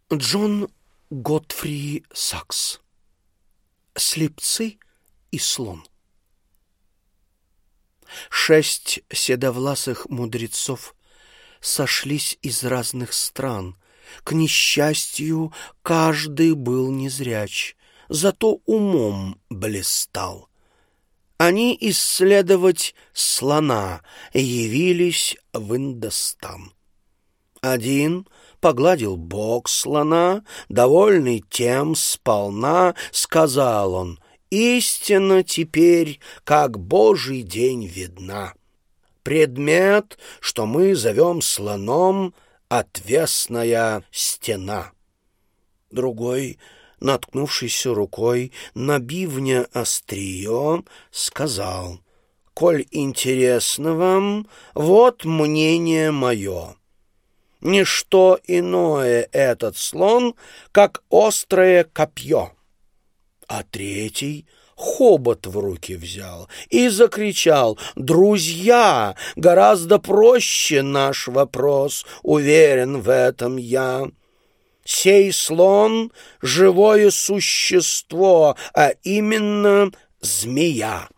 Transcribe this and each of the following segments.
Джон Готфри Сакс. Слепцы и слон. 6 седовласых мудрецов сошлись из разных стран. К несчастью, каждый был незряч, зато умом блистал. Они исследовать слона явились в Индостан. Один погладил бок слона, довольный тем сполна, сказал он: «Истина теперь, как Божий день, видна. Предмет, что мы зовем слоном, отвесная стена». Другой, наткнувшийся рукой на бивня острие, сказал: «Коль интересно вам, вот мнение мое. Ничто иное этот слон, как острое копье». А третий хобот в руки взял и закричал: «Друзья, гораздо проще наш вопрос, уверен в этом я. Сей слон — живое существо, а именно змея».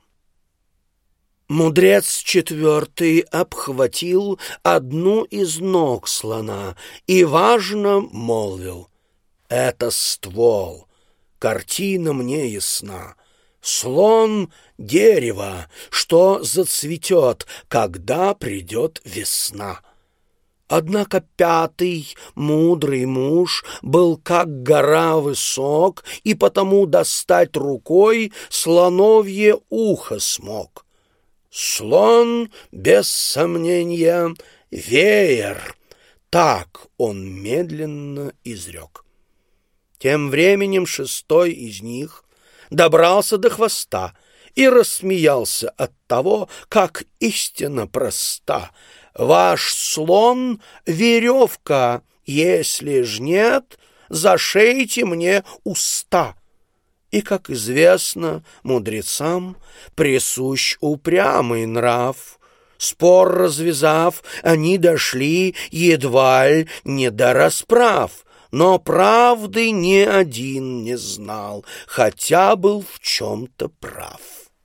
Мудрец четвертый обхватил одну из ног слона и важно молвил: «Это ствол, картина мне ясна. Слон — дерево, что зацветет, когда придет весна». Однако пятый, мудрый муж, был как гора высок, и потому достать рукой слоновье ухо смог. «Слон, без сомнения, веер», — так он медленно изрек. Тем временем шестой из них добрался до хвоста и рассмеялся от того, как истина проста. «Ваш слон — веревка, если ж нет, зашейте мне уста». И, как известно, мудрецам присущ упрямый нрав. Спор развязав, они дошли едва ли не до расправ, но правды ни один не знал, хотя был в чем-то прав.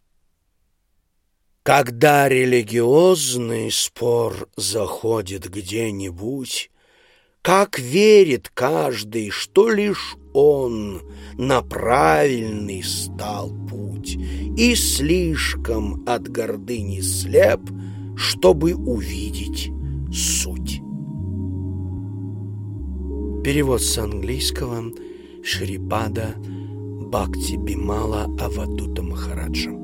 Когда религиозный спор заходит где-нибудь, как верит каждый, что лишь он на правильный стал путь, и слишком от гордыни слеп, чтобы увидеть суть. Перевод с английского Шрипада Бхакти Бимала Авадута Махараджа.